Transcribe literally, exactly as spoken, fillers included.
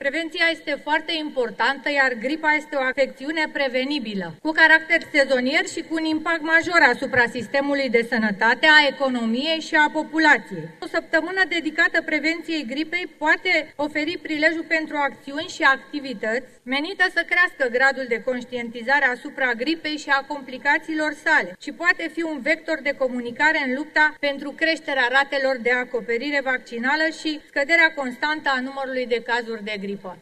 Prevenția este foarte importantă, iar gripa este o afecțiune prevenibilă, cu caracter sezonier și cu un impact major asupra sistemului de sănătate, a economiei și a populației. O săptămână dedicată prevenției gripei poate oferi prilejul pentru acțiuni și activități menită să crească gradul de conștientizare asupra gripei și a complicațiilor sale și poate fi un vector de comunicare în lupta pentru creșterea ratelor de acoperire vaccinală și scăderea constantă a numărului de cazuri de gripă.